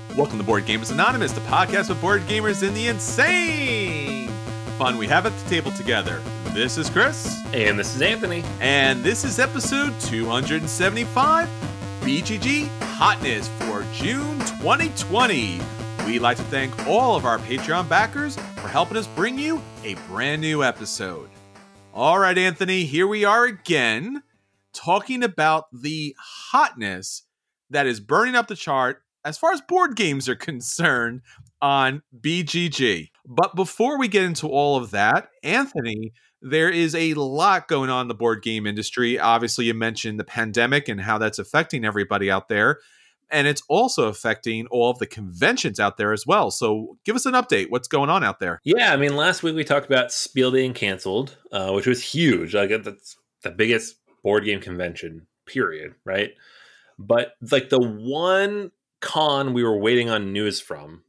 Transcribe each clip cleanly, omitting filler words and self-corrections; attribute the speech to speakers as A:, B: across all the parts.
A: Welcome to Board Gamers Anonymous, the podcast with board gamers in the insane fun we have at the table together. This is Chris.
B: And this is Anthony.
A: And this is episode 275, BGG Hotness for June 2020. We'd like to thank all of our Patreon backers for helping us bring you a brand new episode. All right, Anthony, here we are again, talking about the hotness that is burning up the chart as far as board games are concerned on BGG. But before we get into all of that, Anthony, there is a lot going on in the board game industry. Obviously, you mentioned the pandemic and how that's affecting everybody out there. And it's also affecting all of the conventions out there as well. So give us an update. What's going on out there?
B: Yeah, I mean, last week we talked about Spiel being canceled, which was huge. Like, that's the biggest board game convention, period, right? But like the one con we were waiting on news from,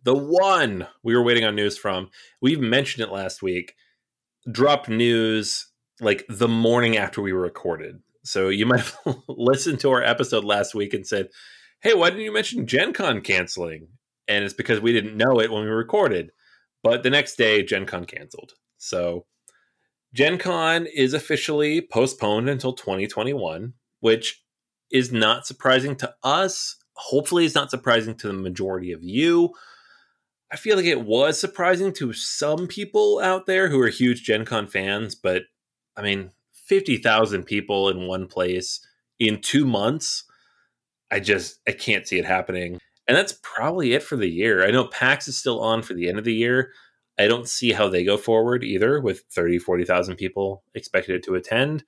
B: we've mentioned it last week, dropped news like the morning after we were recorded. So you might have listened to our episode last week and said, hey, why didn't you mention Gen Con canceling? And it's because we didn't know it when we recorded. But the next day, Gen Con canceled. So Gen Con is officially postponed until 2021, which is not surprising to us. Hopefully it's not surprising to the majority of you. I feel like it was surprising to some people out there who are huge Gen Con fans, but I mean, 50,000 people in one place in 2 months, I can't see it happening. And that's probably it for the year. I know PAX is still on for the end of the year. I don't see how they go forward either with 30, 40,000 people expected to attend.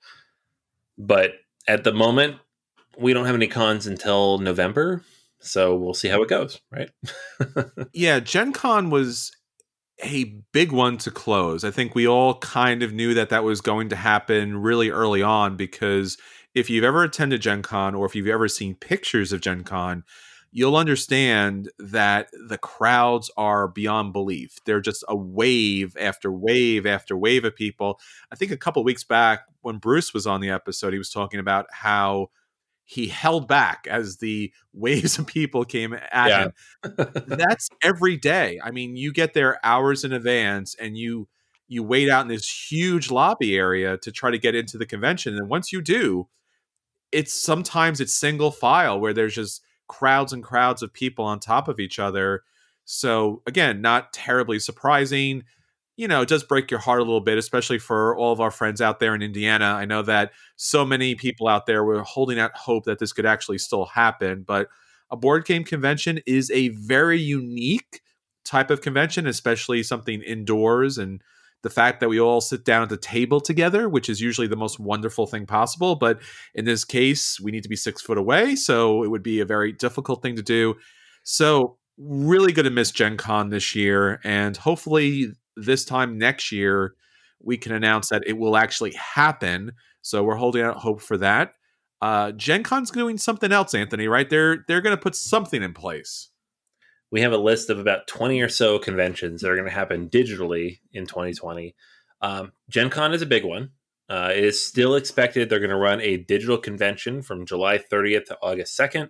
B: But at the moment, we don't have any cons until November, so we'll see how it goes, right?
A: Yeah, Gen Con was a big one to close. I think we all kind of knew that was going to happen really early on, because if you've ever attended Gen Con or if you've ever seen pictures of Gen Con, you'll understand that the crowds are beyond belief. They're just a wave after wave after wave of people. I think a couple of weeks back when Bruce was on the episode, he was talking about how he held back as the waves of people came at him. That's every day. I mean, you get there hours in advance and you wait out in this huge lobby area to try to get into the convention. And once you do, sometimes it's single file where there's just crowds and crowds of people on top of each other. So again, not terribly surprising. You know, it does break your heart a little bit, especially for all of our friends out there in Indiana. I know that so many people out there were holding out hope that this could actually still happen. But a board game convention is a very unique type of convention, especially something indoors. And the fact that we all sit down at the table together, which is usually the most wonderful thing possible. But in this case, we need to be 6 foot away. So it would be a very difficult thing to do. So really going to miss Gen Con this year. And hopefully this time next year, we can announce that it will actually happen. So we're holding out hope for that. Gen Con's doing something else, Anthony, right? They're going to put something in place.
B: We have a list of about 20 or so conventions that are going to happen digitally in 2020. Gen Con is a big one. It is still expected they're going to run a digital convention from July 30th to August 2nd.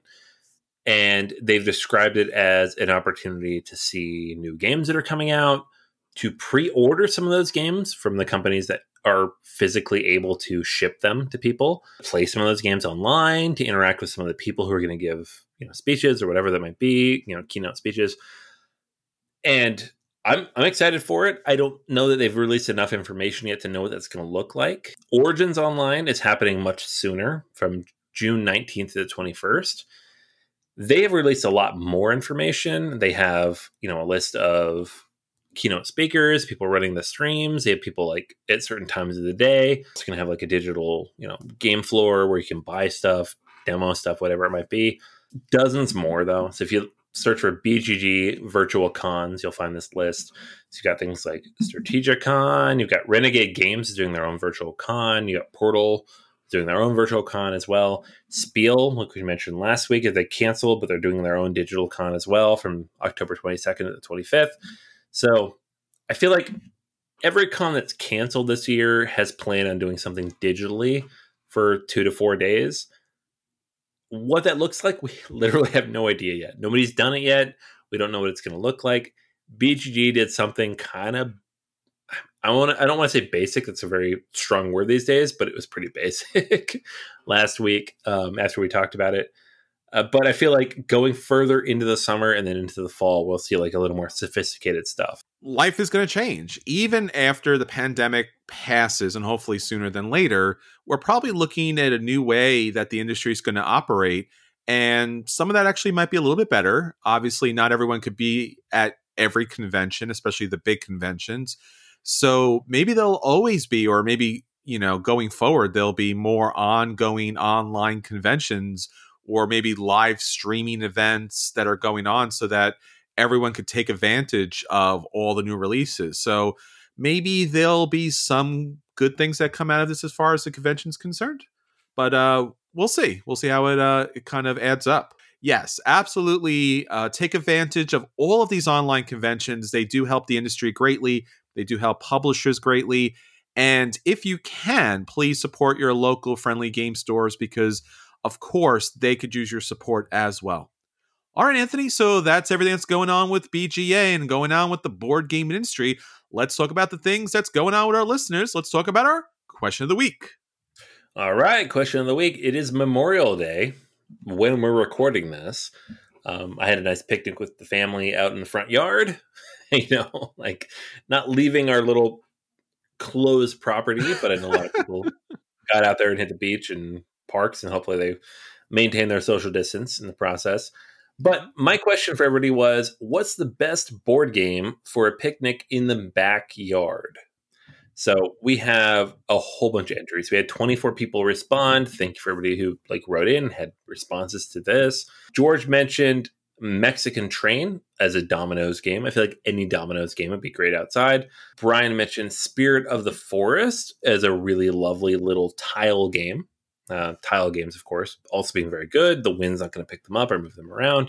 B: And they've described it as an opportunity to see new games that are coming out, to pre-order some of those games from the companies that are physically able to ship them to people, play some of those games online, to interact with some of the people who are going to give, speeches or whatever that might be, keynote speeches. And I'm excited for it. I don't know that they've released enough information yet to know what that's going to look like. Origins Online is happening much sooner, from June 19th to the 21st. They have released a lot more information. They have, a list of keynote speakers, people running the streams. They have people like at certain times of the day. It's going to have like a digital, game floor where you can buy stuff, demo stuff, whatever it might be. Dozens more though. So if you search for BGG virtual cons, you'll find this list. So you got things like Strategic Con. You've got Renegade Games doing their own virtual con. You got Portal doing their own virtual con as well. Spiel, like we mentioned last week, they canceled, but they're doing their own digital con as well from October 22nd to the 25th. So I feel like every con that's canceled this year has planned on doing something digitally for 2 to 4 days. What that looks like, we literally have no idea yet. Nobody's done it yet. We don't know what it's going to look like. BGG did something kind of, I don't want to say basic. That's a very strong word these days, but it was pretty basic last week after we talked about it. But I feel like going further into the summer and then into the fall, we'll see like a little more sophisticated stuff.
A: Life is going to change. Even after the pandemic passes, and hopefully sooner than later, we're probably looking at a new way that the industry is going to operate. And some of that actually might be a little bit better. Obviously, not everyone could be at every convention, especially the big conventions. So maybe there'll always be, or maybe, going forward, there'll be more ongoing online conventions or maybe live streaming events that are going on so that everyone could take advantage of all the new releases. So maybe there'll be some good things that come out of this as far as the convention's concerned. But we'll see. We'll see how it kind of adds up. Yes, absolutely. Take advantage of all of these online conventions. They do help the industry greatly. They do help publishers greatly. And if you can, please support your local friendly game stores because, of course, they could use your support as well. All right, Anthony, so that's everything that's going on with BGA and going on with the board game industry. Let's talk about the things that's going on with our listeners. Let's talk about our question of the week.
B: All right, question of the week. It is Memorial Day when we're recording this. I had a nice picnic with the family out in the front yard, like not leaving our little closed property, but I know a lot of people got out there and hit the beach and parks, and hopefully they maintain their social distance in the process. But my question for everybody was, what's the best board game for a picnic in the backyard? So we have a whole bunch of entries. We had 24 people respond. Thank you for everybody who wrote in, had responses to this. George mentioned Mexican Train as a Dominoes game. I feel like any Dominoes game would be great outside. Brian mentioned Spirit of the Forest as a really lovely little tile game. Tile games, of course, also being very good. The wind's not going to pick them up or move them around.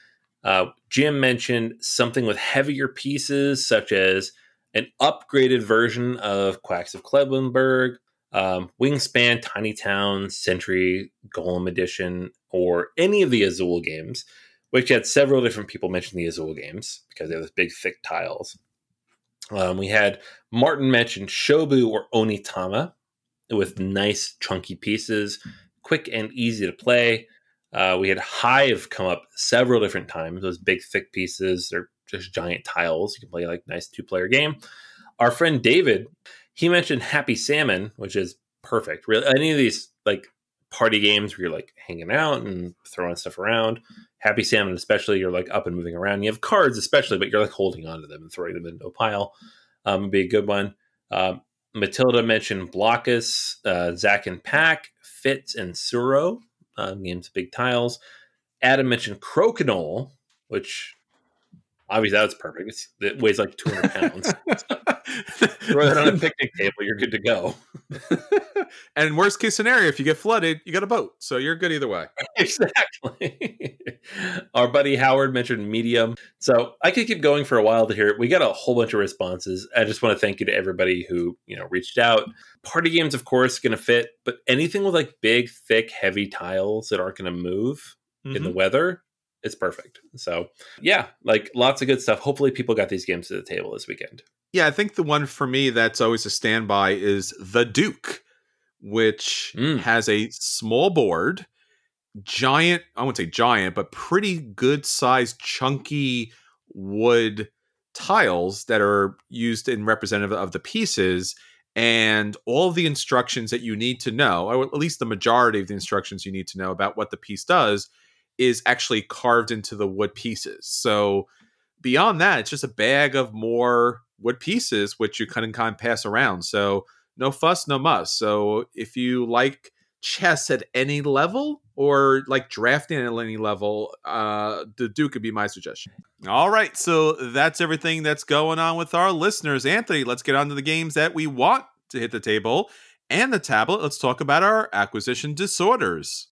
B: Jim mentioned something with heavier pieces, such as an upgraded version of Quacks of Clevelandburg, Wingspan, Tiny Town, Century, Golem Edition, or any of the Azul games, which had several different people mention the Azul games because they have those big, thick tiles. We had Martin mention Shobu or Onitama with nice, chunky pieces, quick and easy to play. We had Hive come up several different times. Those big, thick pieces, they're just giant tiles. You can play like nice 2-player game. Our friend David, he mentioned Happy Salmon, which is perfect. Really, any of these party games where you're hanging out and throwing stuff around. Happy Salmon, especially, you're up and moving around. You have cards, especially, but you're holding on to them and throwing them into a pile. Would be a good one. Matilda mentioned Blockus, Zack and Pack, Fitz, and Suro. Games of big tiles. Adam mentioned Crokinole, which obviously that's perfect. It weighs 200 pounds. Throw that on a picnic table, you're good to go.
A: And worst case scenario, if you get flooded, you got a boat. So you're good either way.
B: Exactly. Our buddy Howard mentioned Medium. So I could keep going for a while to hear it. We got a whole bunch of responses. I just want to thank you to everybody who, reached out. Party games, of course, going to fit, but anything with big, thick, heavy tiles that aren't going to move in the weather, it's perfect. So yeah, lots of good stuff. Hopefully people got these games to the table this weekend.
A: Yeah, I think the one for me that's always a standby is The Duke, which has a small board, giant, I wouldn't say giant, but pretty good sized chunky wood tiles that are used in representative of the pieces, and all the instructions that you need to know, or at least the majority of the instructions you need to know about what the piece does, is actually carved into the wood pieces. So beyond that, it's just a bag of more wood pieces, which you can kind of pass around. So no fuss, no muss. So if you like chess at any level or drafting at any level, the Duke could be my suggestion. All right, so that's everything that's going on with our listeners. Anthony, let's get on to the games that we want to hit the table and the tablet. Let's talk about our acquisition disorders.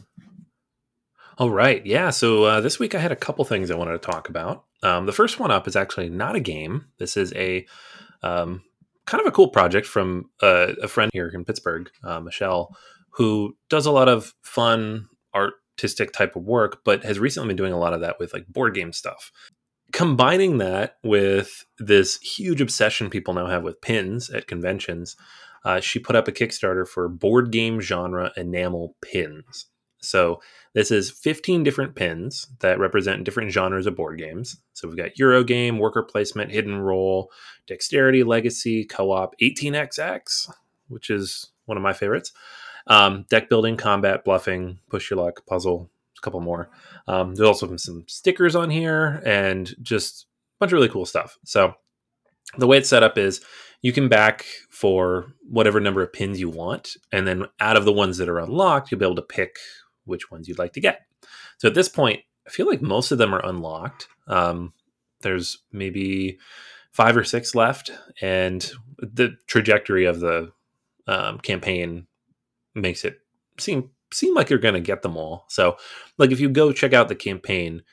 B: All right, yeah. So this week I had a couple things I wanted to talk about. The first one up is actually not a game. This is a kind of a cool project from a friend here in Pittsburgh, Michelle, who does a lot of fun art artistic type of work, but has recently been doing a lot of that with like board game stuff. Combining that with this huge obsession people now have with pins at conventions, she put up a Kickstarter for board game genre enamel pins. So this is 15 different pins that represent different genres of board games. So we've got Eurogame, worker placement, hidden roll, dexterity, legacy, co-op, 18xx, which is one of my favorites. Deck building, combat, bluffing, push your luck, puzzle, a couple more. There's also some stickers on here and just a bunch of really cool stuff. So the way it's set up is you can back for whatever number of pins you want. And then out of the ones that are unlocked, you'll be able to pick which ones you'd like to get. So at this point, I feel like most of them are unlocked. There's maybe 5 or 6 left. And the trajectory of the campaign makes it seem like you're going to get them all. So like if you go check out the campaign,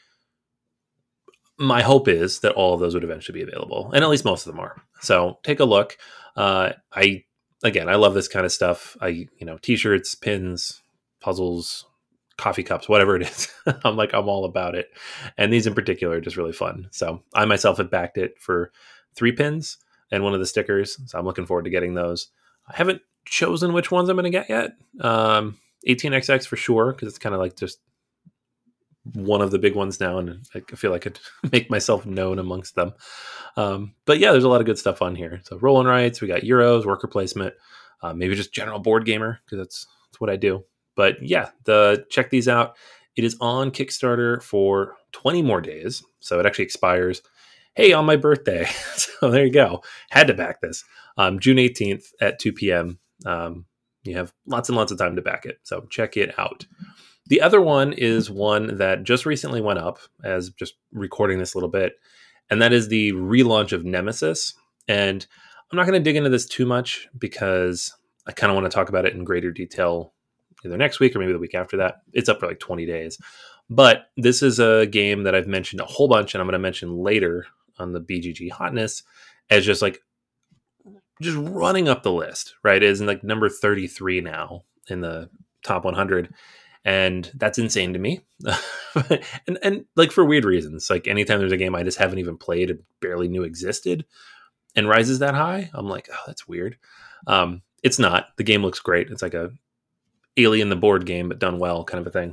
B: my hope is that all of those would eventually be available, and at least most of them are. So take a look. I love this kind of stuff. T-shirts, pins, puzzles, coffee cups, whatever it is. I'm all about it. And these in particular are just really fun. So I myself have backed it for 3 pins and one of the stickers. So I'm looking forward to getting those. I haven't chosen which ones I'm going to get yet. 18xx for sure, because it's kind of like just one of the big ones now, and I feel like I could make myself known amongst them. But yeah, there's a lot of good stuff on here. So roll and rights, we got Euros, worker placement, maybe just general board gamer, because that's what I do. But yeah, check these out. It is on Kickstarter for 20 more days, so it actually expires, hey, on my birthday. So there you go. Had to back this. June 18th at 2 p.m. You have lots and lots of time to back it, so check it out. The other one is one that just recently went up as just recording this a little bit, and that is the relaunch of Nemesis. And I'm not going to dig into this too much because I kind of want to talk about it in greater detail either next week or maybe the week after that. It's up for like 20 days. But this is a game that I've mentioned a whole bunch, and I'm going to mention later on the BGG Hotness as just running up the list, right? It is like number 33 now in the top 100. And that's insane to me. and like for weird reasons. Like anytime there's a game I just haven't even played and barely knew existed and rises that high, I'm like, oh, that's weird. It's not. The game looks great. It's like a Alien the board game, but done well kind of a thing.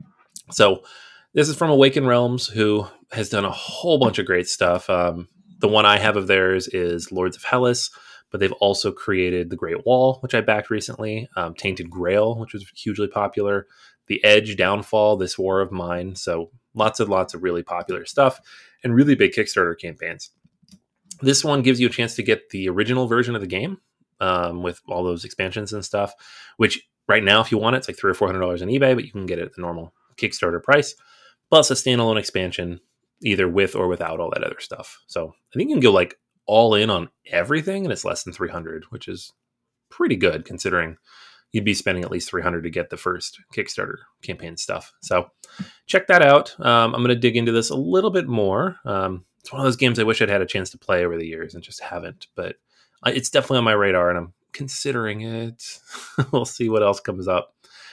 B: So this is from Awaken Realms, who has done a whole bunch of great stuff. The one I have of theirs is Lords of Hellas, but they've also created The Great Wall, which I backed recently, Tainted Grail, which was hugely popular, The Edge, Downfall, This War of Mine. So lots and lots of really popular stuff and really big Kickstarter campaigns. This one gives you a chance to get the original version of the game with all those expansions and stuff, which right now, if you want it, it's like $300 or $400 on eBay, but you can get it at the normal Kickstarter price, plus a standalone expansion, either with or without all that other stuff. So I think you can go like all in on everything, and it's less than $300, which is pretty good considering you'd be spending at least $300 to get the first Kickstarter campaign stuff. So check that out. I'm going to dig into this a little bit more. It's one of those games I wish I'd had a chance to play over the years and just haven't, but it's definitely on my radar and I'm considering it. We'll see what else comes up.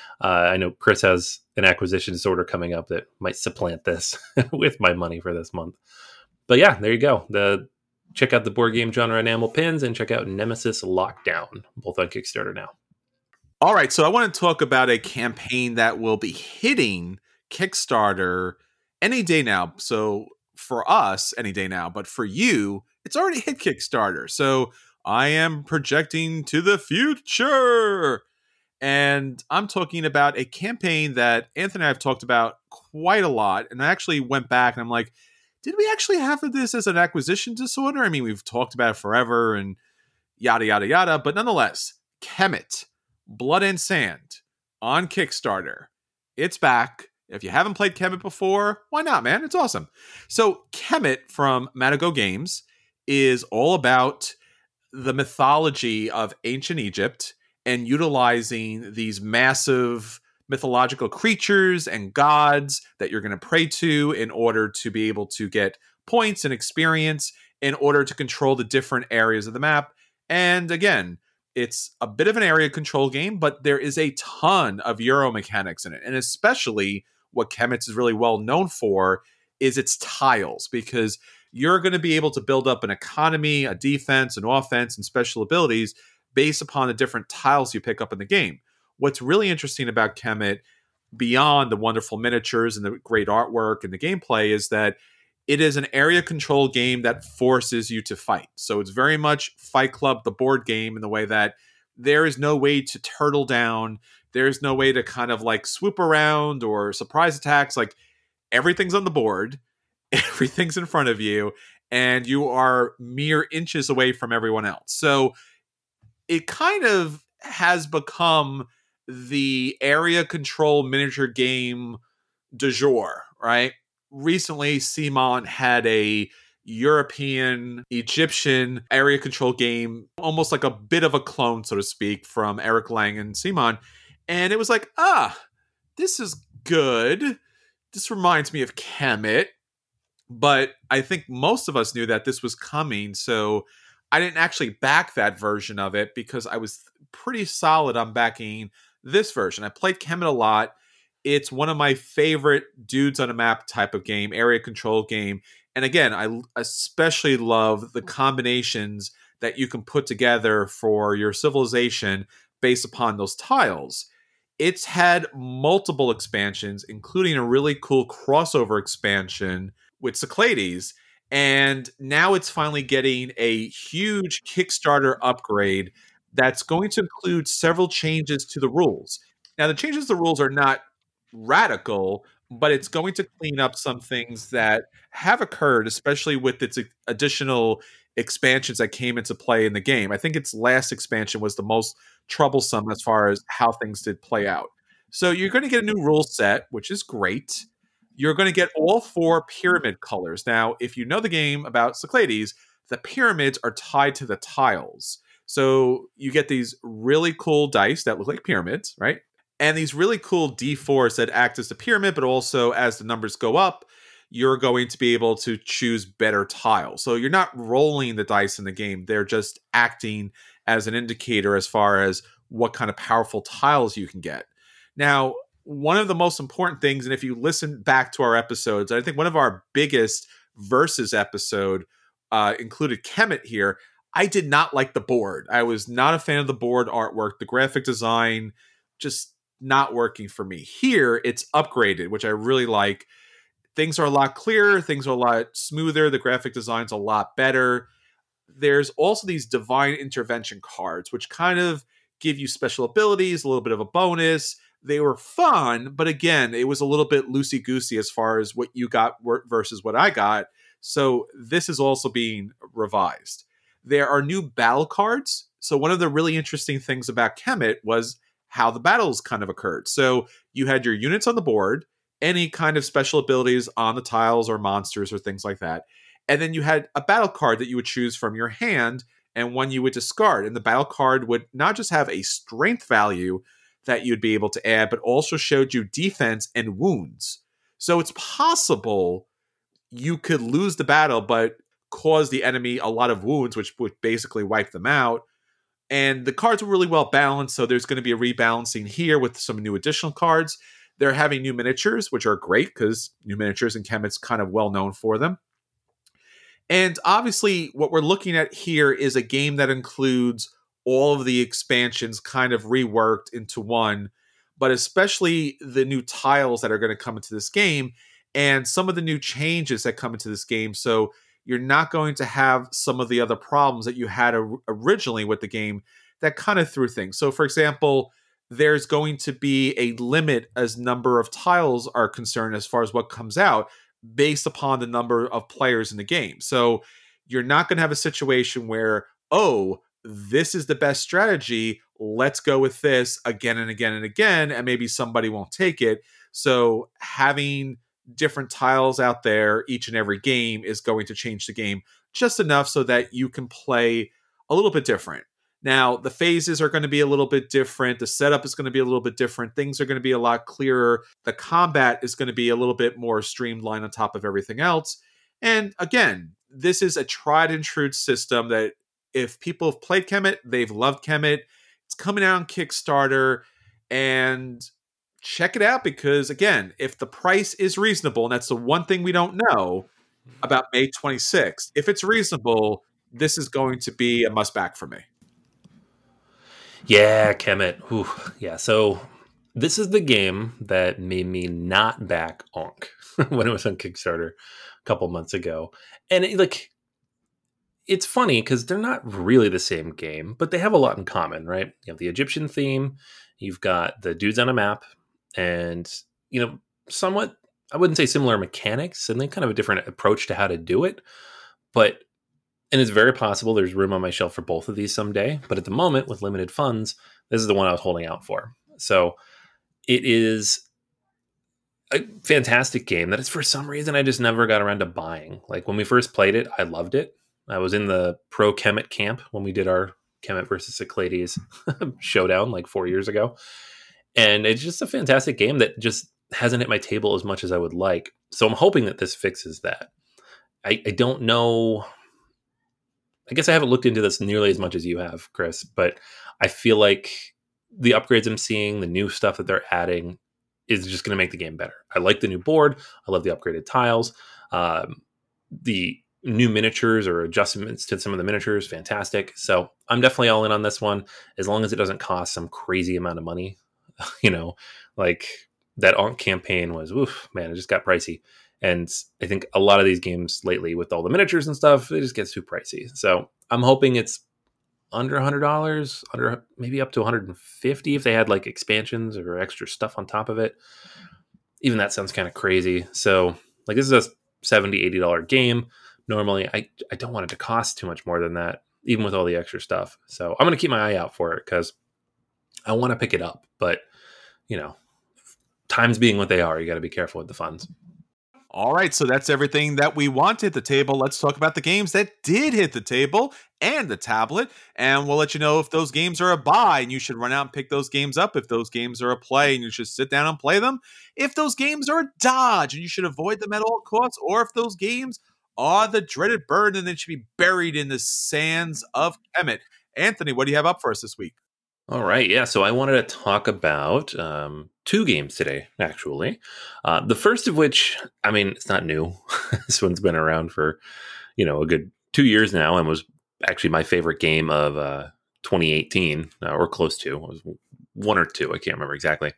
B: I know Chris has an acquisition disorder coming up that might supplant this with my money for this month. But yeah, there you go. Check out the board game genre enamel pins and check out Nemesis Lockdown, both on Kickstarter now.
A: All right, so I want to talk about a campaign that will be hitting Kickstarter any day now. So for us, any day now, but for you, it's already hit Kickstarter. So I am projecting to the future. And I'm talking about a campaign that Anthony and I have talked about quite a lot. And I actually went back and I'm like, did we actually have this as an acquisition disorder? I mean, we've talked about it forever and yada, yada, yada. But nonetheless, Kemet, Blood and Sand on Kickstarter. It's back. If you haven't played Kemet before, why not, man? It's awesome. So Kemet from Matago Games is all about the mythology of ancient Egypt and utilizing these massive mythological creatures and gods that you're going to pray to in order to be able to get points and experience in order to control the different areas of the map. And again, It's a bit of an area control game, but there is a ton of Euro mechanics in it. And especially what Kemet is really well known for is its tiles, because you're going to be able to build up an economy, a defense, an offense, and special abilities based upon the different tiles you pick up in the game. What's really interesting about Kemet, beyond the wonderful miniatures and the great artwork and the gameplay, is that it is an area control game that forces you to fight. So it's very much Fight Club, the board game, in the way that there is no way to turtle down. There's no way to kind of like swoop around or surprise attacks. Like, everything's on the board, everything's in front of you, and you are mere inches away from everyone else. So it kind of has become the area control miniature game du jour, right? Recently, CMON had a European Egyptian area control game, almost like a bit of a clone, so to speak, from Eric Lang and CMON. And it was like, this is good. This reminds me of Kemet. But I think most of us knew that this was coming, so I didn't actually back that version of it because I was pretty solid on backing this version. I played Kemet a lot. It's one of my favorite dudes on a map type of game, area control game. And again, I especially love the combinations that you can put together for your civilization based upon those tiles. It's had multiple expansions, including a really cool crossover expansion with Cyclades. And now it's finally getting a huge Kickstarter upgrade that's going to include several changes to the rules. Now, the changes to the rules are not radical, but it's going to clean up some things that have occurred, especially with its additional expansions that came into play in the game. I think its last expansion was the most troublesome as far as how things did play out. So you're going to get a new rule set, which is great. You're going to get all 4 pyramid colors. Now, if you know the game about Cyclades, the pyramids are tied to the tiles. So you get these really cool dice that look like pyramids, right? And these really cool D4s that act as the pyramid, but also as the numbers go up, you're going to be able to choose better tiles. So you're not rolling the dice in the game. They're just acting as an indicator as far as what kind of powerful tiles you can get. Now, one of the most important things, and if you listen back to our episodes, I think one of our biggest versus episode included Kemet here. I did not like the board. I was not a fan of the board artwork. The graphic design just not working for me. Here, it's upgraded, which I really like. Things are a lot clearer. Things are a lot smoother. The graphic design's a lot better. There's also these divine intervention cards, which kind of give you special abilities, a little bit of a bonus. They were fun, but again, it was a little bit loosey-goosey as far as what you got versus what I got. So this is also being revised. There are new battle cards. So one of the really interesting things about Kemet was how the battles kind of occurred. So you had your units on the board, any kind of special abilities on the tiles or monsters or things like that. And then you had a battle card that you would choose from your hand and one you would discard. And the battle card would not just have a strength value that you'd be able to add, but also showed you defense and wounds. So it's possible you could lose the battle, but cause the enemy a lot of wounds, which would basically wipe them out. And the cards were really well balanced, so there's going to be a rebalancing here with some new additional cards. They're having new miniatures, which are great because new miniatures and Kemet's kind of well known for them. And obviously, what we're looking at here is a game that includes all of the expansions kind of reworked into one, but especially the new tiles that are going to come into this game and some of the new changes that come into this game. So you're not going to have some of the other problems that you had originally with the game that kind of threw things. So, for example, there's going to be a limit as number of tiles are concerned as far as what comes out based upon the number of players in the game. So you're not going to have a situation where, oh, this is the best strategy, let's go with this again and again and again, and maybe somebody won't take it. So having different tiles out there each and every game is going to change the game just enough so that you can play a little bit different. Now, the phases are going to be a little bit different. The setup is going to be a little bit different. Things are going to be a lot clearer. The combat is going to be a little bit more streamlined on top of everything else. And again, this is a tried and true system that if people have played Kemet, they've loved Kemet. It's coming out on Kickstarter, and check it out because, again, if the price is reasonable, and that's the one thing we don't know about May 26th, if it's reasonable, this is going to be a must back for me.
B: Yeah, Kemet. Ooh, yeah, so this is the game that made me not back Ankh when it was on Kickstarter a couple months ago. And it's funny because they're not really the same game, but they have a lot in common, right? You have the Egyptian theme, you've got the dudes on a map, and, somewhat, I wouldn't say similar mechanics, and then kind of a different approach to how to do it. And it's very possible there's room on my shelf for both of these someday. But at the moment, with limited funds, this is the one I was holding out for. So it is a fantastic game that is, for some reason, I just never got around to buying. Like when we first played it, I loved it. I was in the pro Kemet camp when we did our Kemet versus Cyclades showdown like 4 years ago. And it's just a fantastic game that just hasn't hit my table as much as I would like. So I'm hoping that this fixes that. I don't know. I guess I haven't looked into this nearly as much as you have, Chris, but I feel like the upgrades I'm seeing, the new stuff that they're adding is just going to make the game better. I like the new board. I love the upgraded tiles. The new miniatures or adjustments to some of the miniatures, fantastic. So I'm definitely all in on this one, as long as it doesn't cost some crazy amount of money. Like that Ankh campaign was, oof, man, it just got pricey. And I think a lot of these games lately with all the miniatures and stuff, it just gets too pricey. So I'm hoping it's under $100, under maybe up to $150 if they had like expansions or extra stuff on top of it. Even that sounds kind of crazy. So like this is a $70, $80 game. Normally I don't want it to cost too much more than that, even with all the extra stuff. So I'm going to keep my eye out for it because I want to pick it up. But, times being what they are, you got to be careful with the funds.
A: All right, so that's everything that we want to hit the table. Let's talk about the games that did hit the table and the tablet, and we'll let you know if those games are a buy and you should run out and pick those games up, if those games are a play and you should sit down and play them, if those games are a dodge and you should avoid them at all costs, or if those games are the dreaded burden and they should be buried in the sands of Kemet. Anthony, what do you have up for us this week?
B: All right. Yeah. So I wanted to talk about two games today, actually. The first of which, I mean, it's not new. This one's been around for, a good 2 years now and was actually my favorite game of 2018 or close to. It was one or two. I can't remember exactly.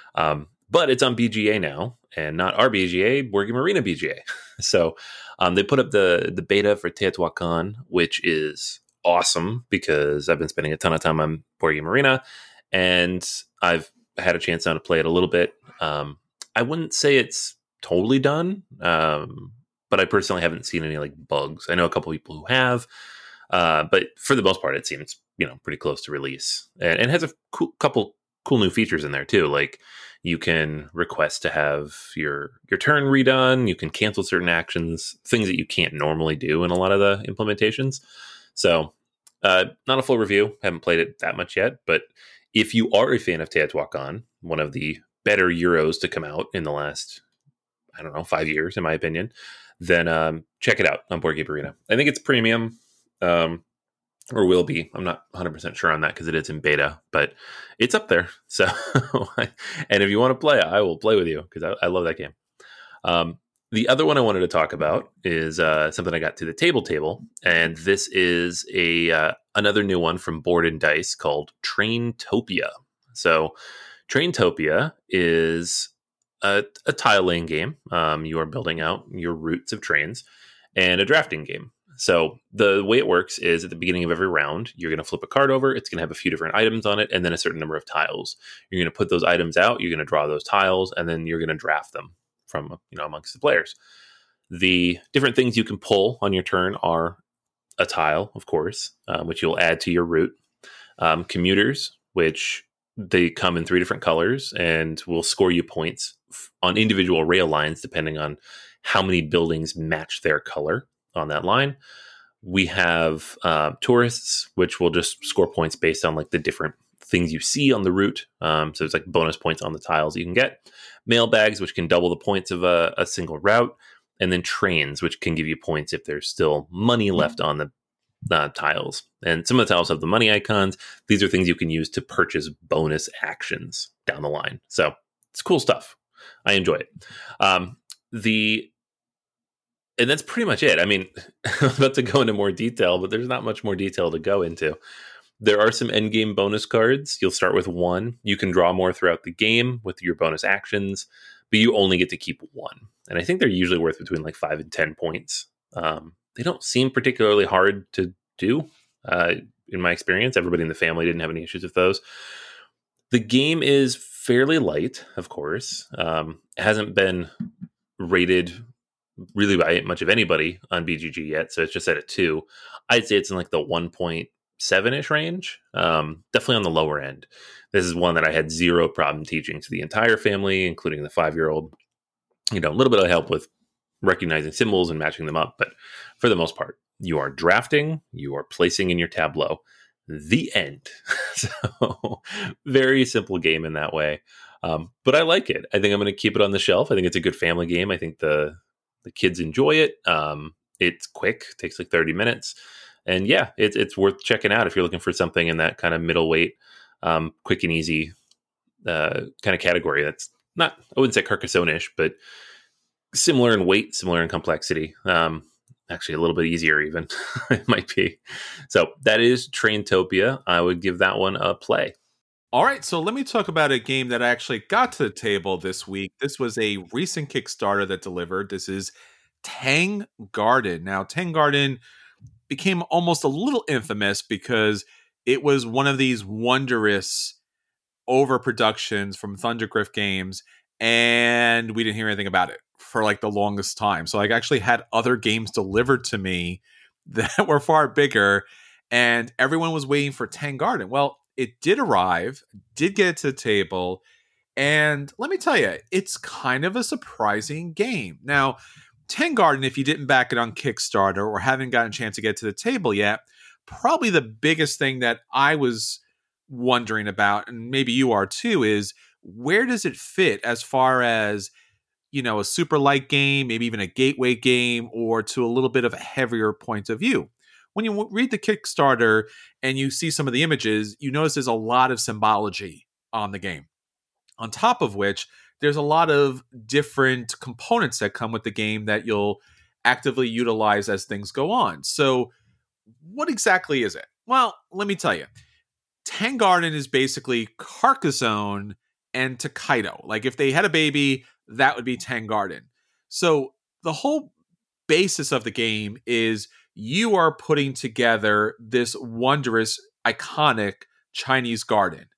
B: But it's on BGA now, and not our BGA, Board Game Arena BGA. So they put up the beta for Teotihuacan, which is awesome because I've been spending a ton of time on Board Game Arena, and I've had a chance now to play it a little bit. I wouldn't say it's totally done, but I personally haven't seen any like bugs. I know a couple people who have, but for the most part, it seems pretty close to release, and has a couple cool new features in there too. Like you can request to have your turn redone. You can cancel certain actions, things that you can't normally do in a lot of the implementations. So not a full review. Haven't played it that much yet. But if you are a fan of Teotihuacan, one of the better Euros to come out in the last, 5 years, in my opinion, then check it out on Board Game Arena. I think it's premium, or will be. I'm not 100% sure on that because it is in beta, but it's up there. So, and if you want to play, I will play with you because I love that game. The other one I wanted to talk about is something I got to the table, and this is another new one from Board and Dice called Traintopia. So Traintopia is a tile laying game. You are building out your routes of trains, and a drafting game. So the way it works is at the beginning of every round, you're going to flip a card over. It's going to have a few different items on it, and then a certain number of tiles. You're going to put those items out. You're going to draw those tiles, and then you're going to draft them from amongst the players. The different things you can pull on your turn are a tile, of course, which you'll add to your route. Commuters, which they come in 3 different colors and will score you points on individual rail lines depending on how many buildings match their color on that line. We have tourists, which will just score points based on like the different things you see on the route. So it's like bonus points on the tiles you can get. Mailbags, which can double the points of a single route. And then trains, which can give you points if there's still money left on the tiles. And some of the tiles have the money icons. These are things you can use to purchase bonus actions down the line. So it's cool stuff. I enjoy it. And that's pretty much it. I mean, I'm about to go into more detail, but there's not much more detail to go into. There are some endgame bonus cards. You'll start with one. You can draw more throughout the game with your bonus actions, but you only get to keep one. And I think they're usually worth between like 5 and 10 points. They don't seem particularly hard to do. In my experience, everybody in the family didn't have any issues with those. The game is fairly light, of course. It hasn't been rated really by much of anybody on BGG yet, so it's just at a 2. I'd say it's in like the 1.7-ish range. Definitely on the lower end. This is one that I had zero problem teaching to the entire family, including the 5-year-old. A little bit of help with recognizing symbols and matching them up, but for the most part, you are drafting, you are placing in your tableau. The end. So very simple game in that way. But I like it. I think I'm going to keep it on the shelf. I think it's a good family game. I think the kids enjoy it. It's quick, takes like 30 minutes. And yeah, it's worth checking out if you're looking for something in that kind of middleweight, quick and easy kind of category. That's not, I wouldn't say Carcassonne-ish, but similar in weight, similar in complexity. Actually, a little bit easier even, it might be. So that is Traintopia. I would give that one a play.
A: All right, so let me talk about a game that I actually got to the table this week. This was a recent Kickstarter that delivered. This is Tang Garden. Now, Tang Garden became almost a little infamous because it was one of these wondrous overproductions from Thundergriff Games, and we didn't hear anything about it for like the longest time. So I actually had other games delivered to me that were far bigger, and everyone was waiting for Tang Garden. Well, it did arrive, did get it to the table, and let me tell you, it's kind of a surprising game. Now, Tang Garden, if you didn't back it on Kickstarter or haven't gotten a chance to get to the table yet, probably the biggest thing that I was wondering about, and maybe you are too, is where does it fit as far as, a super light game, maybe even a gateway game, or to a little bit of a heavier point of view. When you read the Kickstarter and you see some of the images, you notice there's a lot of symbology on the game. On top of which, there's a lot of different components that come with the game that you'll actively utilize as things go on. So what exactly is it? Well, let me tell you. Tang Garden is basically Carcassonne and Tokaido. Like if they had a baby, that would be Tang Garden. So the whole basis of the game is you are putting together this wondrous, iconic Chinese garden.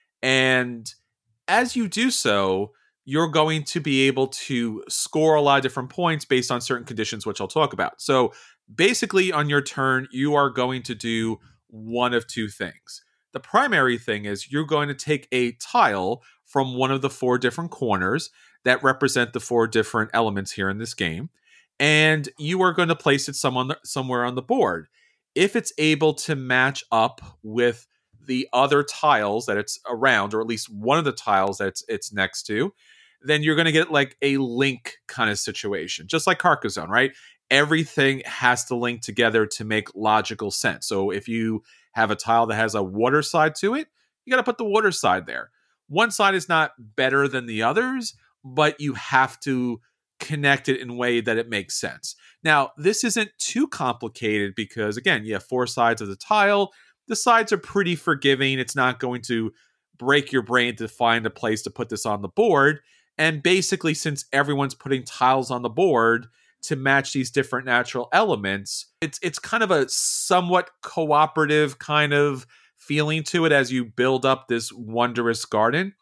A: And as you do so, you're going to be able to score a lot of different points based on certain conditions, which I'll talk about. So basically on your turn, you are going to do one of two things. The primary thing is you're going to take a tile from one of the 4 different corners that represent the 4 different elements here in this game, and you are going to place it somewhere on the board. If it's able to match up with the other tiles that it's around, or at least one of the tiles that it's next to, then you're going to get like a link kind of situation, just like Carcassonne, right? Everything has to link together to make logical sense. So if you have a tile that has a water side to it, you got to put the water side there. One side is not better than the others, but you have to connect it in a way that it makes sense. Now, this isn't too complicated because, again, you have 4 sides of the tile. The sides are pretty forgiving. It's not going to break your brain to find a place to put this on the board. And basically, since everyone's putting tiles on the board to match these different natural elements, it's kind of a somewhat cooperative kind of feeling to it as you build up this wondrous garden.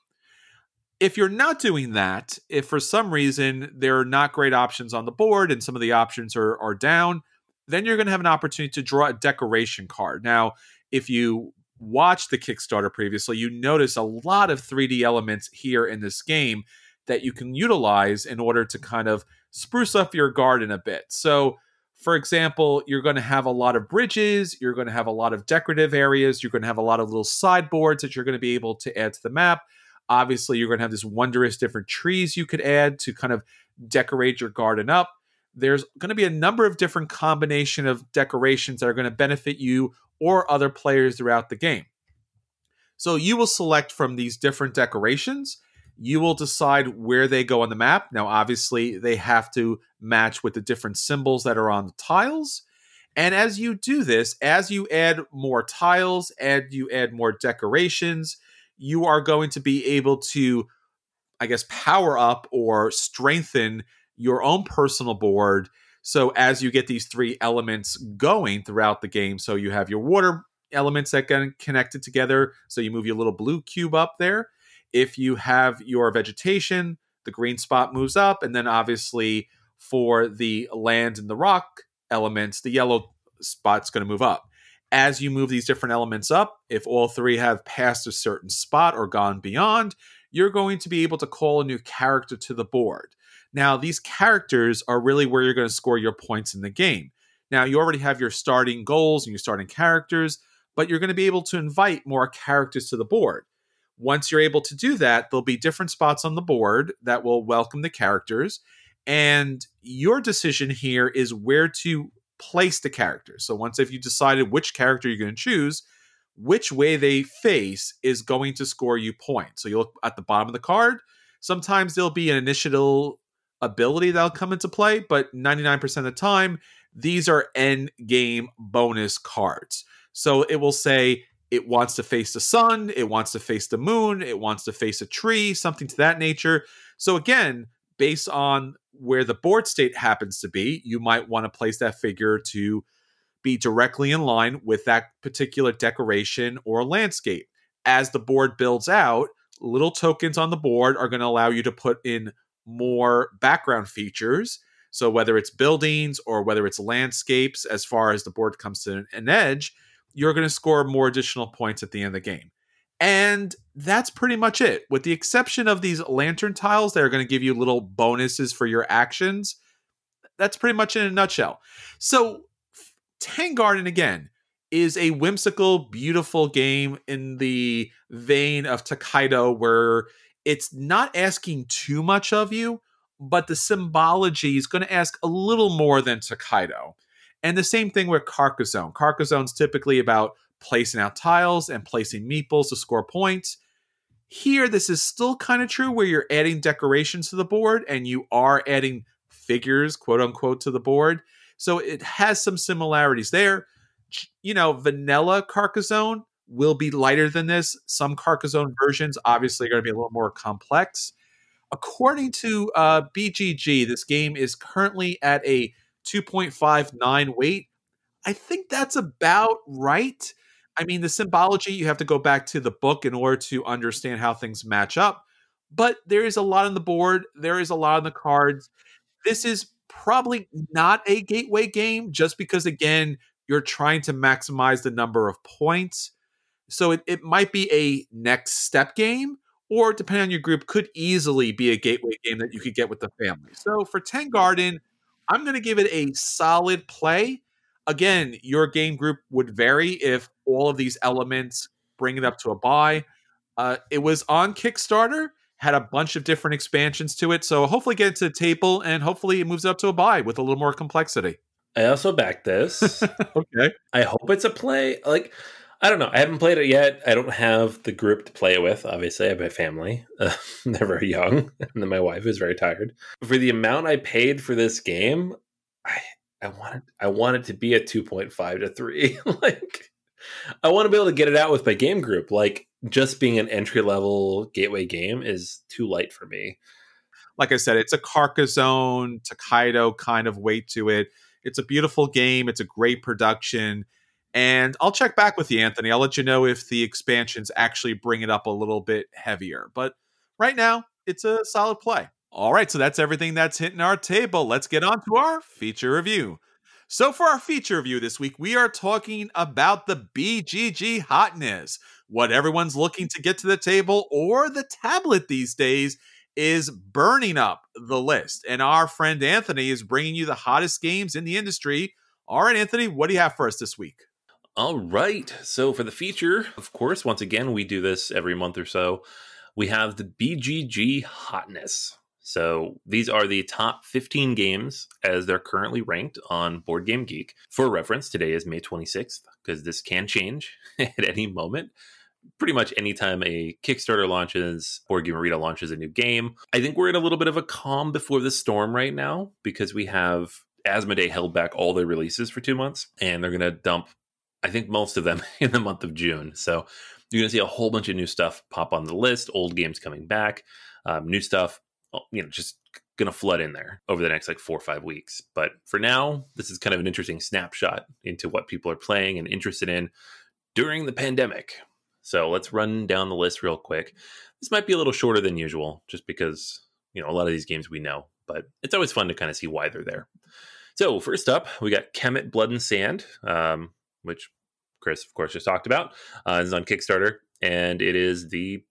A: If you're not doing that, if for some reason there are not great options on the board and some of the options are down, then you're going to have an opportunity to draw a decoration card. Now, if you watched the Kickstarter previously, you notice a lot of 3D elements here in this game that you can utilize in order to kind of spruce up your garden a bit. So, for example, you're going to have a lot of bridges, you're going to have a lot of decorative areas, you're going to have a lot of little sideboards that you're going to be able to add to the map. Obviously, you're going to have this wondrous different trees you could add to kind of decorate your garden up. there's going to be a number of different combination of decorations that are going to benefit you or other players throughout the game. So you will select from these different decorations. You will decide where they go on the map. Now, obviously, they have to match with the different symbols that are on the tiles. And as you do this, as you add more tiles, you add more decorations, you are going to be able to, I guess, power up or strengthen your own personal board. So as you get these three elements going throughout the game, so you have your water elements that get connected together. So you move your little blue cube up there. If you have your vegetation, the green spot moves up. And then obviously for the land and the rock elements, the yellow spot's going to move up. As you move these different elements up, if all three have passed a certain spot or gone beyond, you're going to be able to call a new character to the board. Now, these characters are really where you're going to score your points in the game. Now, you already have your starting goals and your starting characters, but you're going to be able to invite more characters to the board. Once you're able to do that, there'll be different spots on the board that will welcome the characters. And your decision here is where to place the characters. So once if you decided which character you're going to choose, which way they face is going to score you points. So you look at the bottom of the card. Sometimes there'll be an initial ability that'll come into play, but 99% of the time, these are end game bonus cards. So it will say it wants to face the sun, it wants to face the moon, it wants to face a tree, something to that nature. So again, based on where the board state happens to be, you might want to place that figure to be directly in line with that particular decoration or landscape. As the board builds out, little tokens on the board are going to allow you to put in more background features. So whether it's buildings or whether it's landscapes, as far as the board comes to an edge, you're going to score more additional points at the end of the game. And that's pretty much it. With the exception of these lantern tiles that are going to give you little bonuses for your actions, that's pretty much in a nutshell. So Tangarden, again, is a whimsical, beautiful game in the vein of Tokaido, where it's not asking too much of you, but the symbology is going to ask a little more than Tokaido. And the same thing with Carcassonne. Carcassone's typically about placing out tiles and placing meeples to score points. Here, this is still kind of true where you're adding decorations to the board and you are adding figures, quote unquote, to the board. So it has some similarities there. You know, vanilla Carcassonne will be lighter than this. Some Carcassonne versions obviously are going to be a little more complex. According to BGG, this game is currently at a 2.59 weight. I think that's about right. I mean, the symbology, you have to go back to the book in order to understand how things match up. But there is a lot on the board. There is a lot on the cards. This is probably not a gateway game just because, again, you're trying to maximize the number of points. So it might be a next step game, or depending on your group, could easily be a gateway game that you could get with the family. So for Tangarden, I'm going to give it a solid play. Again, your game group would vary if all of these elements bring it up to a buy. It was on Kickstarter, had a bunch of different expansions to it. So hopefully get it to the table and hopefully it moves up to a buy with a little more complexity.
B: I also back this.
A: Okay.
B: I hope it's a play. Like, I don't know. I haven't played it yet. I don't have the group to play it with. Obviously, I have my family. They're very young. And then my wife is very tired. For the amount I paid for this game, I want it to be a 2.5 to 3. Like, I want to be able to get it out with my game group. Like, just being an entry-level gateway game is too light for me.
A: Like I said, it's a Carcassonne, Tokaido kind of weight to it. It's a beautiful game. It's a great production. And I'll check back with you, Anthony. I'll let you know if the expansions actually bring it up a little bit heavier. But right now, it's a solid play. All right, so that's everything that's hitting our table. Let's get on to our feature review. So for our feature review this week, we are talking about the BGG hotness. What everyone's looking to get to the table or the tablet these days is burning up the list. And our friend Anthony is bringing you the hottest games in the industry. All right, Anthony, what do you have for us this week?
B: All right. So for the feature, of course, once again, we do this every month or so. We have the BGG hotness. So these are the top 15 games as they're currently ranked on Board Game Geek. For reference, today is May 26th, because this can change at any moment. Pretty much anytime a Kickstarter launches, Board Game Arena launches a new game. I think we're in a little bit of a calm before the storm right now, because we have Asmodee held back all their releases for 2 months, and they're going to dump, I think, most of them in the month of June. So you're going to see a whole bunch of new stuff pop on the list, old games coming back, new stuff, just going to flood in there over the next 4 or 5 weeks. But for now, this is kind of an interesting snapshot into what people are playing and interested in during the pandemic. So let's run down the list real quick. This might be a little shorter than usual, just because, a lot of these games we know, but it's always fun to kind of see why they're there. So first up, we got Kemet Blood and Sand, which Chris, of course, just talked about. It's on Kickstarter, and it is the,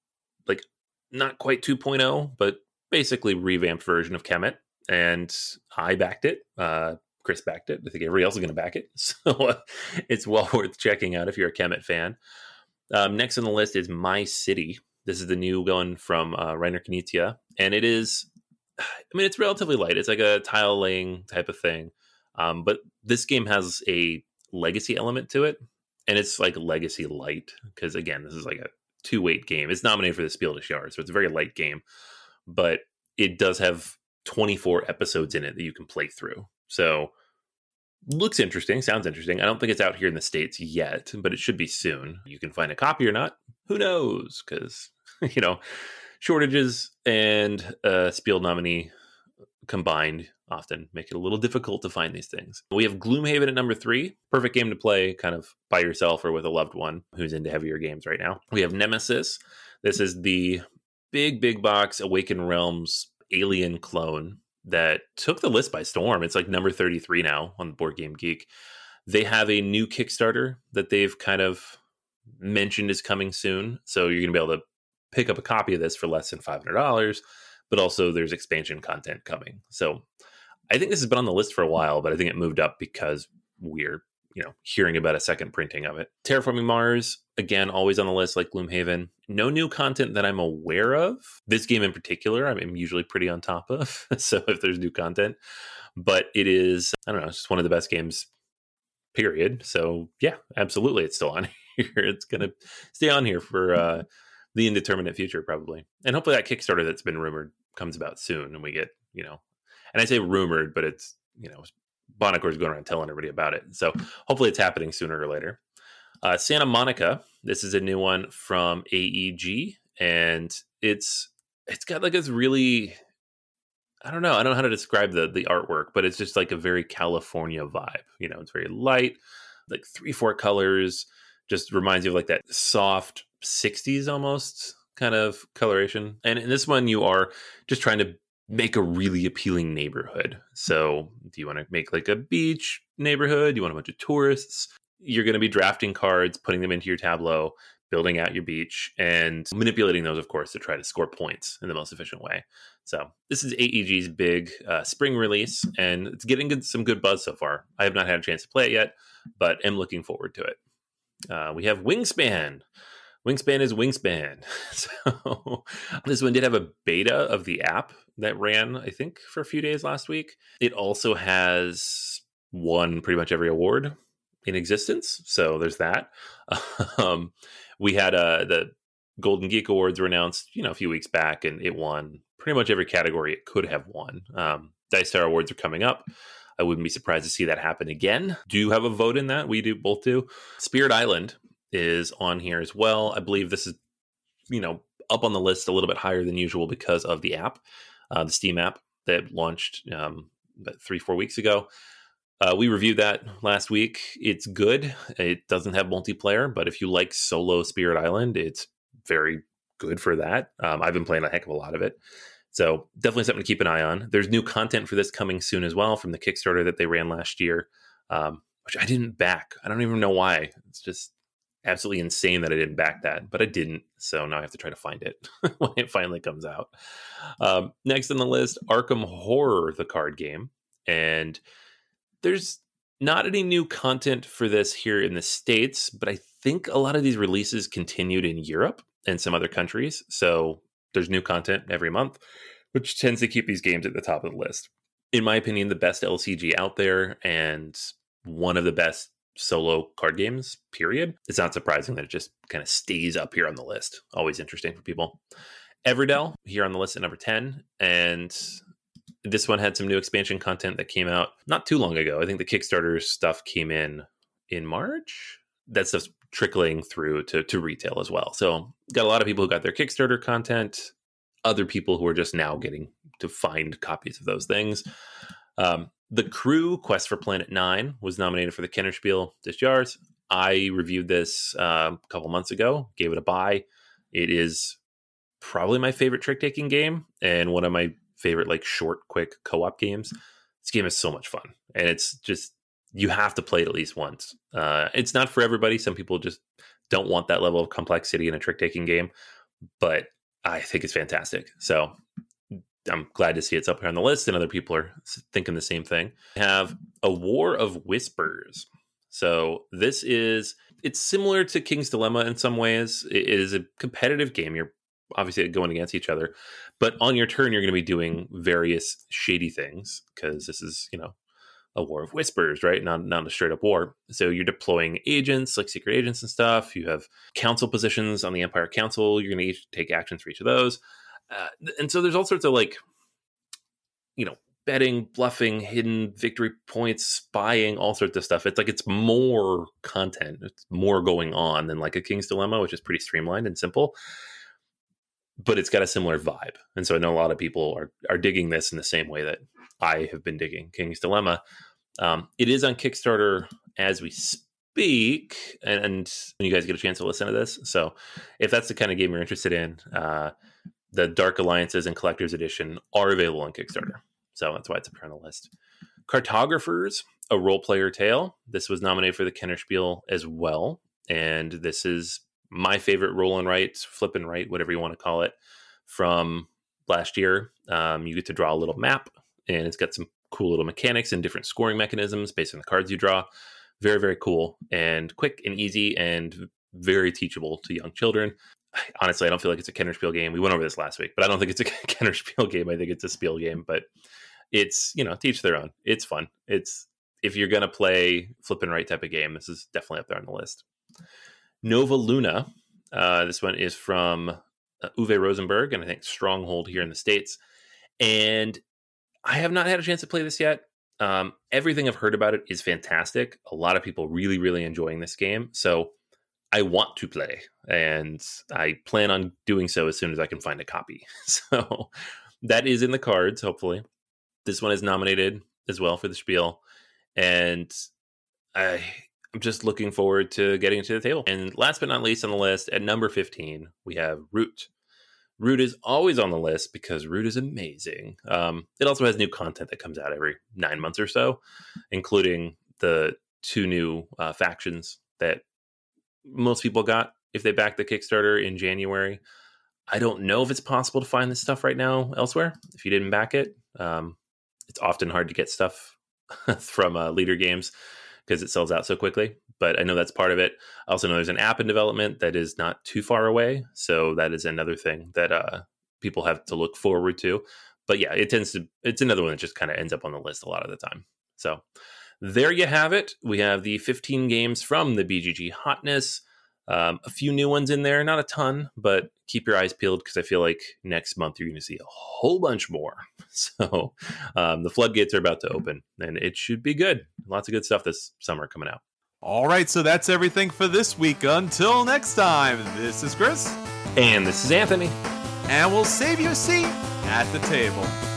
B: not quite 2.0, but basically revamped version of Kemet, and I backed it. Chris backed it. I think everybody else is going to back it. So it's well worth checking out if you're a Kemet fan. Next on the list is My City. This is the new one from Reiner Knizia, and it is, it's relatively light. It's like a tile laying type of thing, but this game has a legacy element to it, and it's legacy light, because again, this is a 2-weight game. It's nominated for the Spiel des Jahres, so it's a very light game, but it does have 24 episodes in it that you can play through. So looks interesting, sounds interesting. I don't think it's out here in the States yet, but it should be soon. You can find a copy or not. Who knows? Because, shortages and Spiel nominee combined often make it a little difficult to find these things. We have Gloomhaven at number 3. Perfect game to play kind of by yourself or with a loved one who's into heavier games right now. We have Nemesis. This is the big box Awakened Realms alien clone that took the list by storm. It's number 33 now on Board Game Geek. They have a new Kickstarter that they've kind of mentioned is coming soon. So you're going to be able to pick up a copy of this for less than $500, but also there's expansion content coming. So I think this has been on the list for a while, but I think it moved up because we're, hearing about a second printing of it. Terraforming Mars, again, always on the list like Gloomhaven. No new content that I'm aware of. This game in particular, I'm usually pretty on top of. So if there's new content, but it is, I don't know, it's just one of the best games, period. So yeah, absolutely. It's still on here. It's going to stay on here for the indeterminate future, probably. And hopefully that Kickstarter that's been rumored comes about soon and we get, and I say rumored, but it's, Bonacor's going around telling everybody about it. So hopefully it's happening sooner or later. Santa Monica. This is a new one from AEG, and it's got this really, I don't know how to describe the artwork, but it's just a very California vibe. It's very light, 3-4 colors, just reminds you of that soft 60s almost kind of coloration. And in this one, you are just trying to make a really appealing neighborhood. So do you want to make a beach neighborhood? Do you want a bunch of tourists? You're going to be drafting cards, putting them into your tableau, building out your beach, and manipulating those, of course, to try to score points in the most efficient way. So this is AEG's big spring release, and it's getting some good buzz so far. I have not had a chance to play it yet, but am looking forward to it. We have Wingspan. Wingspan is Wingspan. So this one did have a beta of the app that ran, I think, for a few days last week. It also has won pretty much every award in existence. So there's that. We had the Golden Geek Awards were announced, a few weeks back, and it won pretty much every category it could have won. Dice Tower Awards are coming up. I wouldn't be surprised to see that happen again. Do you have a vote in that? We do, both do. Spirit Island is on here as well. I believe this is, up on the list a little bit higher than usual because of the app, the Steam app that launched about 3-4 weeks ago. We reviewed that last week. It's good. It doesn't have multiplayer, but if you like solo Spirit Island, it's very good for that. I've been playing a heck of a lot of it. So definitely something to keep an eye on. There's new content for this coming soon as well from the Kickstarter that they ran last year, which I didn't back. I don't even know why. It's just absolutely insane that I didn't back that, but I didn't. So now I have to try to find it when it finally comes out. Next on the list, Arkham Horror, the card game. And there's not any new content for this here in the States, but I think a lot of these releases continued in Europe and some other countries. So there's new content every month. which tends to keep these games at the top of the list. In my opinion, the best LCG out there and one of the best solo card games, period. It's not surprising that it just kind of stays up here on the list. Always interesting for people. Everdell here on the list at number 10. And this one had some new expansion content that came out not too long ago. I think the Kickstarter stuff came in March. That stuff's trickling through to retail as well. So got a lot of people who got their Kickstarter content, other people who are just now getting to find copies of those things. The Crew Quest for Planet 9 was nominated for the Kennerspiel des Jahres. I reviewed this a couple months ago, gave it a buy. It is probably my favorite trick-taking game and one of my favorite like short, quick co-op games. This game is so much fun, and it's just, you have to play it at least once. It's not for everybody. Some people just don't want that level of complexity in a trick-taking game, but I think it's fantastic. So I'm glad to see it's up here on the list, and other people are thinking the same thing. We have A War of Whispers. So it's similar to King's Dilemma in some ways. It is a competitive game. You're obviously going against each other, but on your turn, you're going to be doing various shady things because this is, a war of whispers, right? Not a straight up war. So you're deploying agents, like secret agents and stuff. You have council positions on the Empire Council. You're going to each take actions for each of those. And so there's all sorts of betting, bluffing, hidden victory points, spying, all sorts of stuff. It's more content. It's more going on than like a King's Dilemma, which is pretty streamlined and simple. But it's got a similar vibe. And so I know a lot of people are digging this in the same way that I have been digging King's Dilemma. It is on Kickstarter as we speak, and you guys get a chance to listen to this. So if that's the kind of game you're interested in, the Dark Alliances and Collector's Edition are available on Kickstarter. So that's why it's up here on the list. Cartographers, a role-player tale. This was nominated for the Kennerspiel as well. And this is my favorite roll and write, flip and write, whatever you want to call it, from last year. You get to draw a little map, and it's got some cool little mechanics and different scoring mechanisms based on the cards you draw. Very, very cool and quick and easy and very teachable to young children. Honestly, I don't feel like it's a Kennerspiel game. We went over this last week, but I don't think it's a Kennerspiel game. I think it's a Spiel game, but it's, to each their own. It's fun. If you're going to play flip and write type of game, this is definitely up there on the list. Nova Luna. This one is from Uwe Rosenberg, and I think Stronghold here in the States. And I have not had a chance to play this yet. Everything I've heard about it is fantastic. A lot of people really, really enjoying this game. So I want to play, and I plan on doing so as soon as I can find a copy. So that is in the cards, hopefully. This one is nominated as well for the Spiel. And I'm just looking forward to getting to the table. And last but not least on the list, at number 15, we have Root. Root is always on the list because Root is amazing. It also has new content that comes out every 9 months or so, including the 2 new factions that most people got if they backed the Kickstarter in January. I don't know if it's possible to find this stuff right now elsewhere if you didn't back it. It's often hard to get stuff from Leader Games because it sells out so quickly, but I know that's part of it. I also know there's an app in development that is not too far away, so that is another thing that people have to look forward to. But yeah, it's another one that just kind of ends up on the list a lot of the time. So there you have it. We have the 15 games from the BGG Hotness. A few new ones in there, not a ton, but keep your eyes peeled because I feel like next month you're going to see a whole bunch more. So the floodgates are about to open, and it should be good. Lots of good stuff this summer coming out.
A: All right, so that's everything for this week. Until next time, this is Chris.
B: And this is Anthony.
A: And we'll save you a seat at the table.